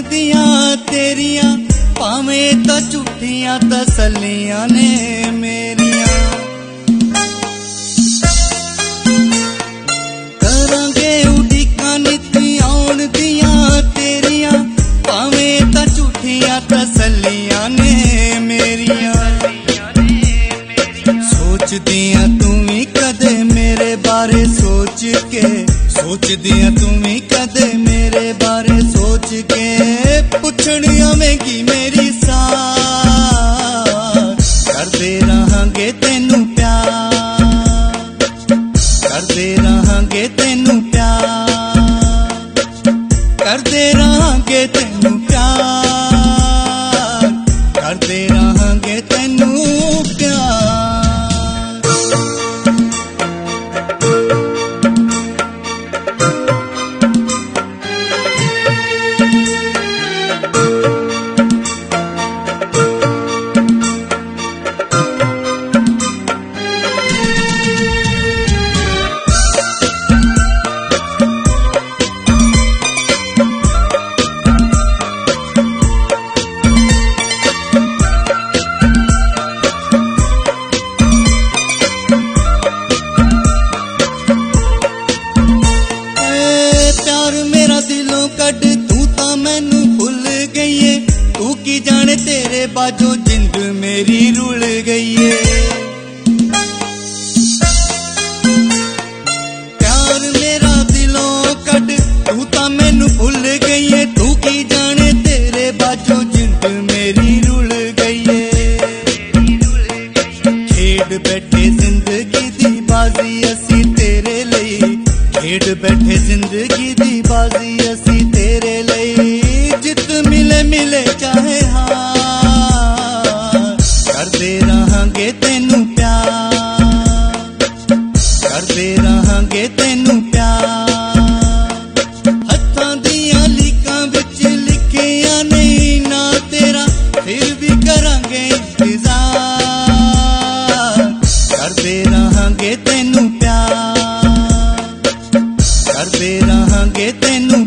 दियां तेरियां भावें तां झूठियां तसल्लियां ने मेरियां। करांगे उड़ीकां नित्ती आउण दियां तेरियां भावें तां झूठियां तसल्लियां ने मेरियां। सोचदियां तू भी कदे मेरे बारे सोच के, सोचदियां तू भी कदे मेरे बारे सोच के, पुछण आवेगी मेरी साथ। करदे रहांगे तेनू प्यार, करदे रहांगे तेनू प्यार, करदे रहांगे तेनू प्यार, करदे रहांगे तेनू प्यार। तू की जाने तेरे बाजो जिंद मेरी रुल गई है। प्यार मेरा दिलों कट तू तां मैनू भुल गई है। तू की जाने तेरे बाजो जिंद मेरी रुल गई है। खेड बैठे जिंदगी दी बाजी असी तेरे लई, खेड बैठे जिंदगी दी बाजी असी तेरे लई। जित मिले मिले चाहे हार, करदे रहांगे तेनू प्यार, करदे रहांगे तेनू प्यार। हत्थां दियां लीकां विच लिखिया नहीं ना तेरा, फिर भी करांगे इंतजार। करदे रहांगे तेनू प्यार, करदे रहांगे तेनू